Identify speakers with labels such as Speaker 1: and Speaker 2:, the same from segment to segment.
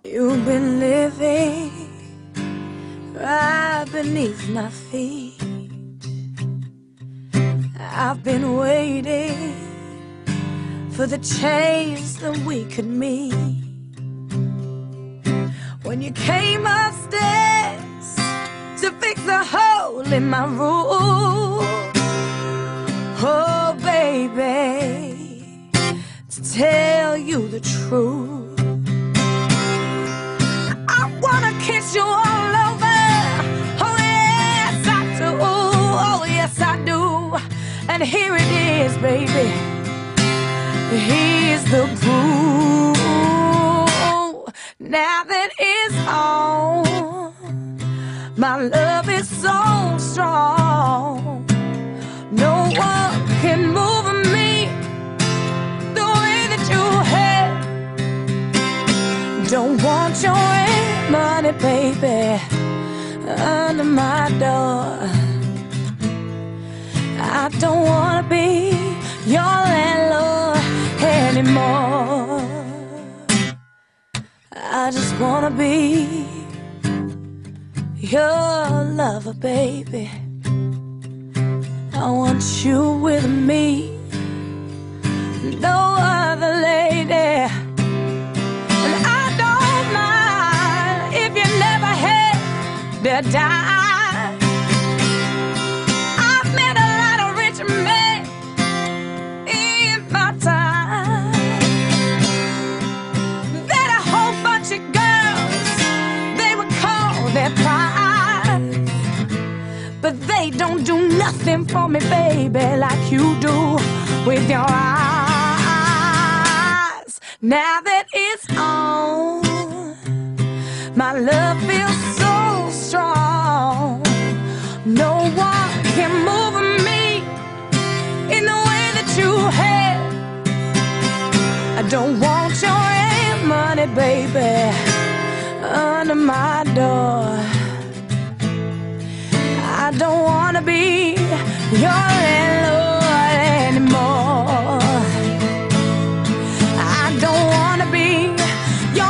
Speaker 1: You've been living right beneath my feet. I've been waiting for the chance that we could meet. When you came upstairs to fix the hole in my roof, oh baby, to tell you the truth, kiss you all over. Oh yes I do, oh yes I do. And here it is, baby, here's the proof. Now that it's on, my love is so strong, no one can move me the way that you have. Don't want your money, baby, under my door. I don't wanna be your landlord anymore. I just wanna be your lover, baby. I want you with me, no other lady. To die. I've met a lot of rich men in my time. Met a whole bunch of girls, they would call their pride, but they don't do nothing for me, baby, like you do with your eyes. Now that it's on, my love feels so strong, no one can move me in the way that you have. I don't want your money, baby, under my door. I don't wanna be your landlord anymore. I don't wanna be your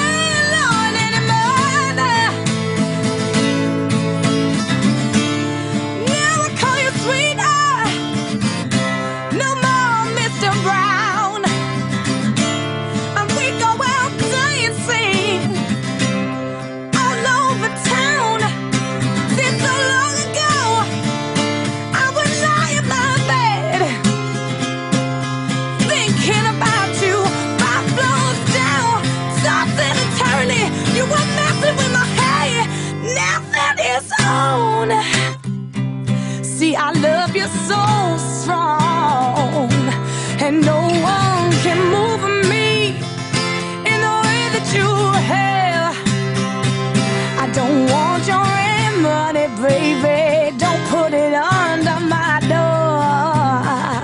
Speaker 1: see, I love you so strong, and no one can move me in the way that you have. I don't want your money, baby, don't put it under my door.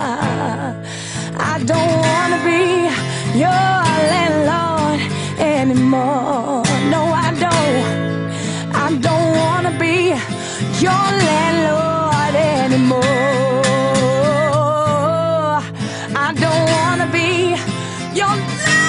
Speaker 1: I don't wanna be your landlord anymore. No, I don't. I don't wanna be your landlord anymore. I don't wanna be your landlord.